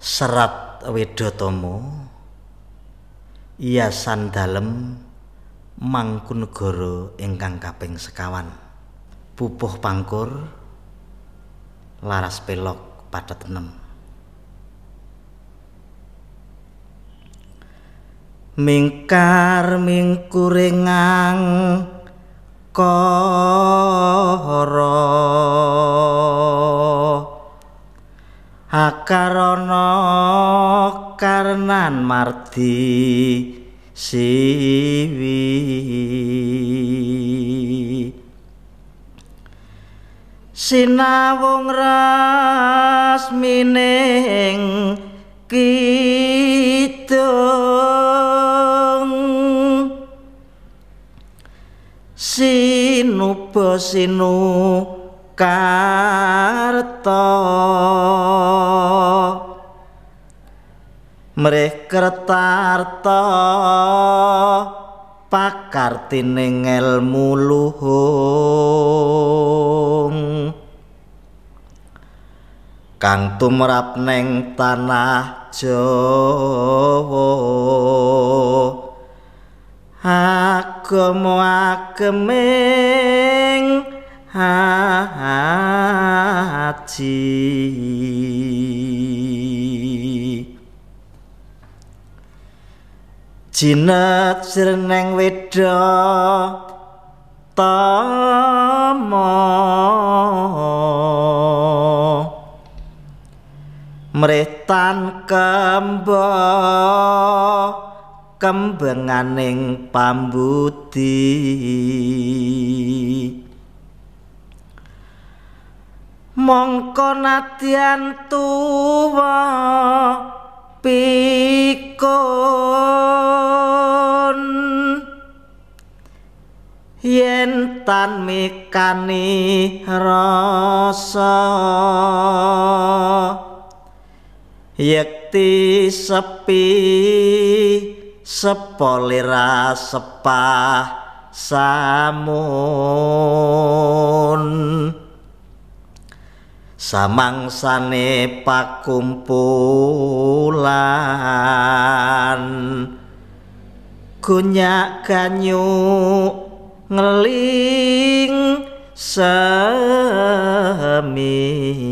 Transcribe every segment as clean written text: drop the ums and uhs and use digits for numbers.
Serat Wedhatama Hiasan Dalem Mangkunagara ingkang kaping sekawan. Pupuh Pangkur Laras Pelog Pathet 6. Mingkar mingkuringang kara akarana karnan mardi siwi sinawung rasmining kidung sinuba sinukarta mrih kertarta pakartining ngelmu luhung kang tumrap neng tanah Jawa agama ageming haji jinet sreneng Wedhatama mritan kemba kembenganing pambudi mongko nadyan tuwa pikun yen tan mikani rasa yekti sepi sepolira sepah samun samangsane pakumpulan gunyak ganyu ngeling semi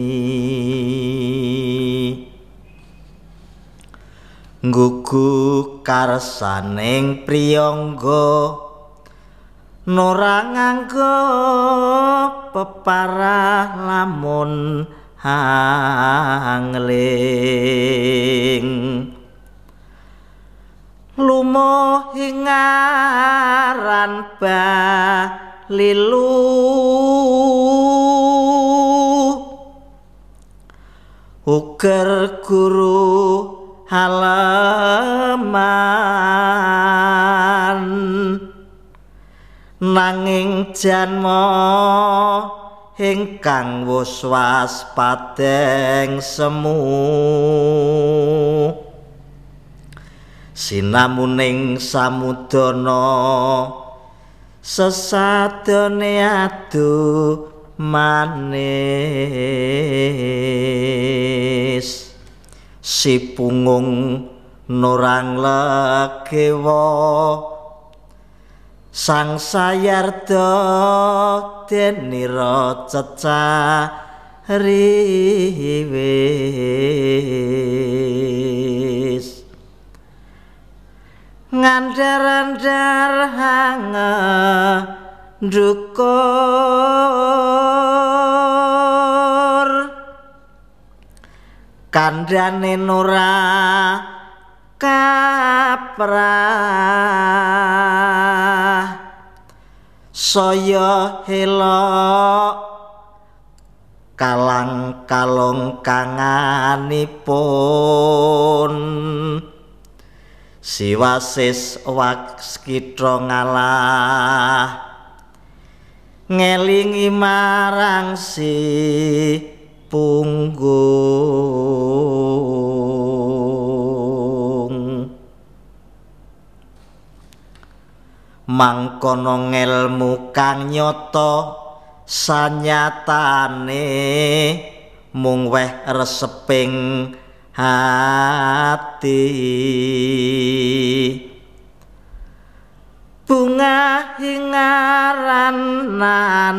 nggugu karsaning priyangga nora nganggo peparah lamun hangling lumuh ing aran balilu uger guru halaman nanging janma ingkang wus waspadeng semu sinamuning samudana sesadane adu manis si pungung nurang legewa sang sayarda denira cecariwis ngandar-andar hangendukur kandhane nora kaprah saya elok kalang kalong kanganipun siwasis waskitra ngalah ngelingi marang si punggung mangkono ngelmu kang nyata sanyatane mung weh reseping hati bunga hingaranan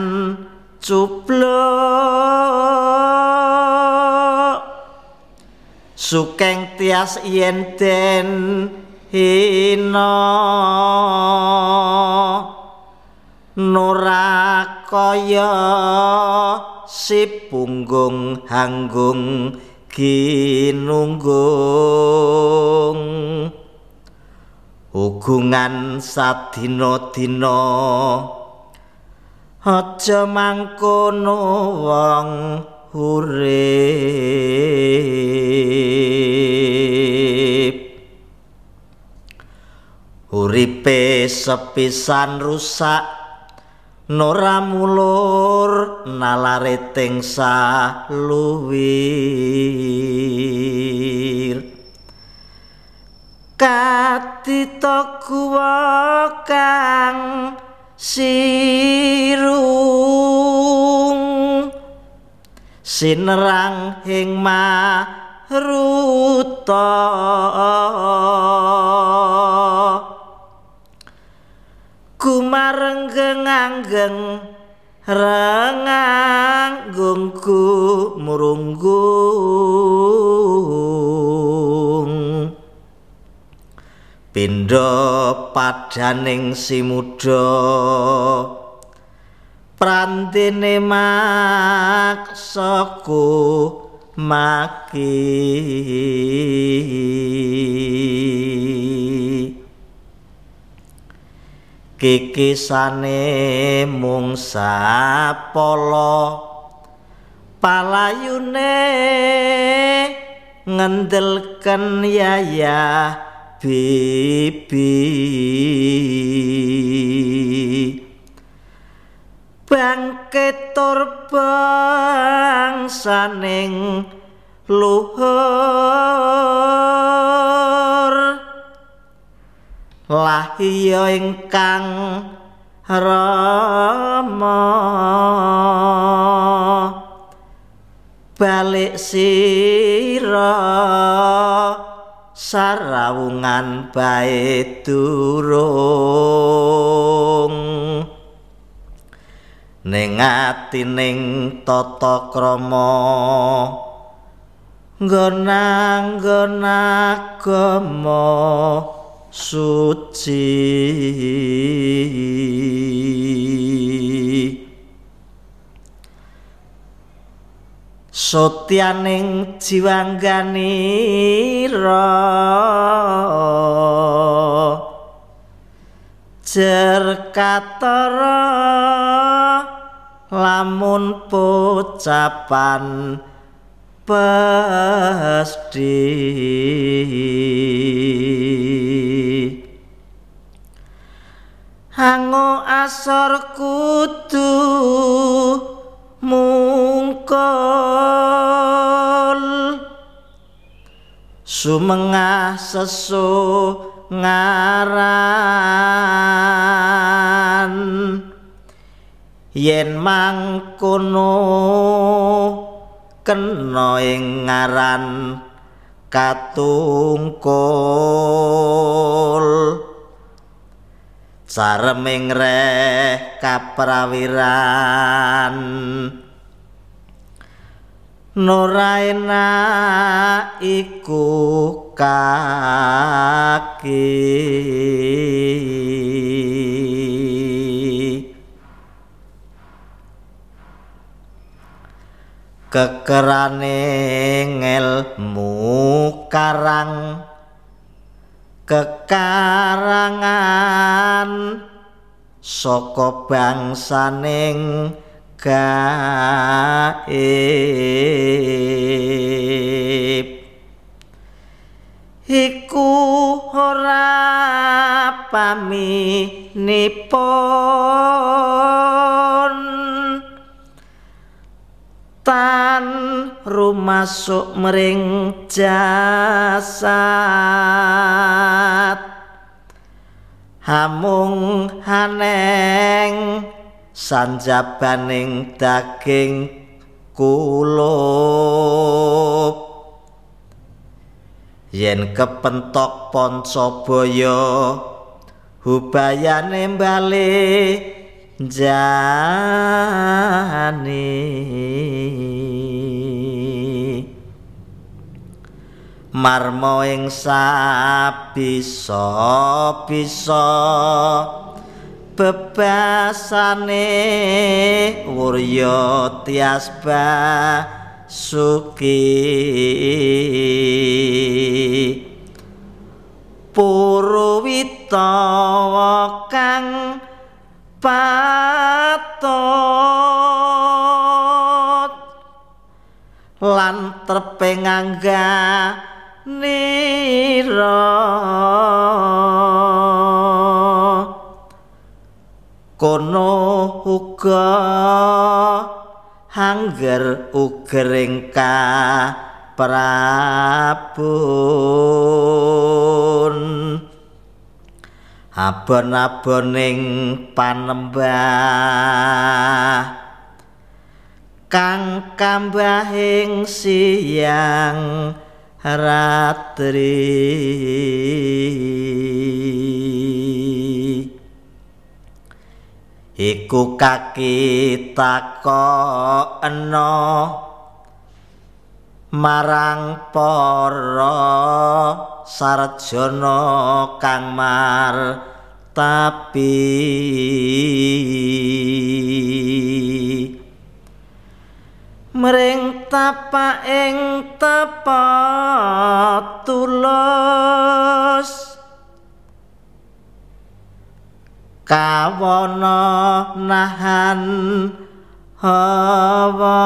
cupluk sukeng tias yen den hina nora kaya si punggung hanggung ginunggung hubungan sadina-dina aja mangkono wong urip uripe sepisan rusak nora mulur nalare tengsa luwir katita guwa kang sirung sinerang ing maruta kumarenggeng anggeng renganggung murunggung pindha padaning si muda prantene maksaku maki kikisane mung sapala palayune ngendelken yayah bibi bangkit tur bangsaning luhur lah iya ingkang rama balik sira sarawungan bae durung ning atining tata krama nggon agama suci sotyaning jiwangganira jerkatara lamun pocapan pesthi hango asor kudu mungkul sumengah sesu ngaran yen mangkono kena ing ngaran katungkul sareming reh kaprawiran Noraena iku kaki kekerane ngelmu karang kekarangan saka bangsaning gaib iku ora paminipun tan rumasuk mring jasad hamung haneng sanjabaning daging kulup yen kepentok Pancabaya hubayane mbale jani marmo ing sabisa-bisa bebasane wurya tiasba suki Purwitawa kang patut lan treping angganira kono uga angger ugering Prabun abon-aboning panembah kang kambahing siyang ratri iku kakitakono marang para sarjana kang martapi mring tapaking tapa tulus kawana nahan hawa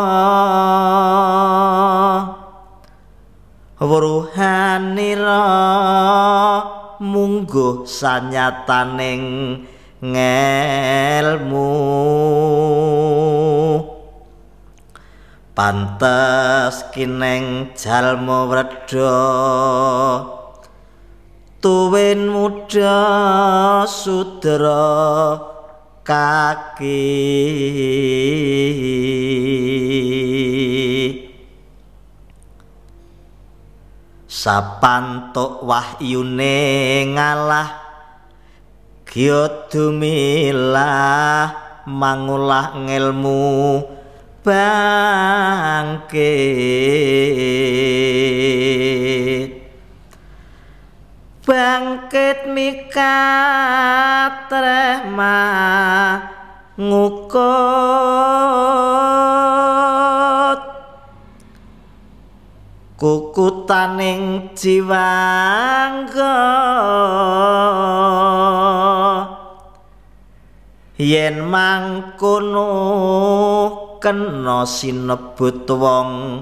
wuruhanira mungguh sanyataning ngelmu pantes kineng jalma wreda tuwin muda sudra kaki sapantuk wahyune ngalah gyudumilah mangulah ngelmu bangkit mikatreh ngukut kukutaning jiwangga yen mangkono kena sinebut wong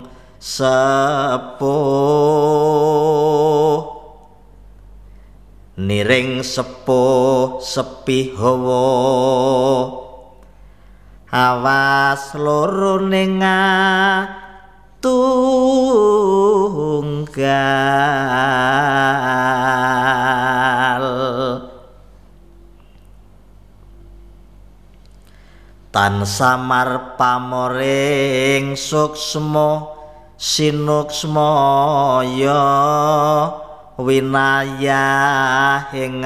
sepuh niring sepuh sepi hawa awas loro ning tunggal tan samar pamoring suksma sinuksmaya winayah ing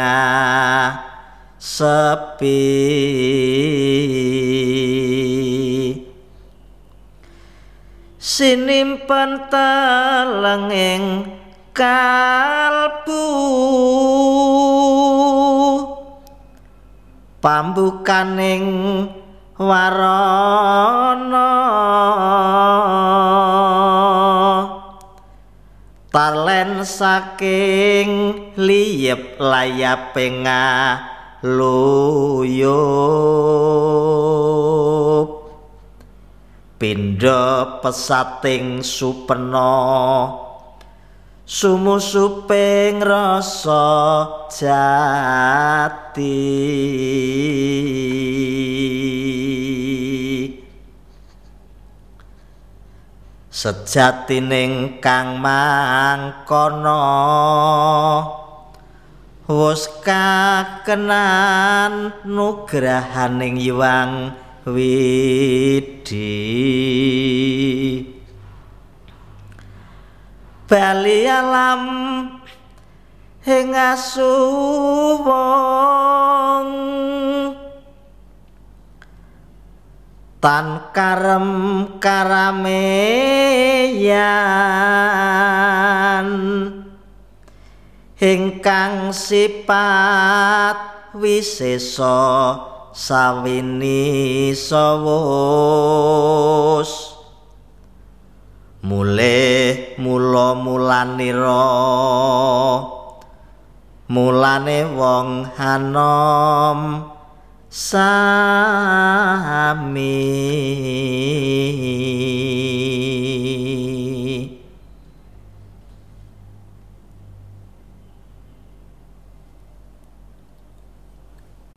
sepi sinimpen telenging kalbu pambukaning warana talen saking liyep layaping luyup pindha pesating supena sumusuping rasa jati sejatining kang mangkono wus kakenan nugrahaning Hyang Widi bali alam ing asuwung tan karem karameyan ingkang sipat wisesa sawini sawus mulih mulanira mulane wong hanom sami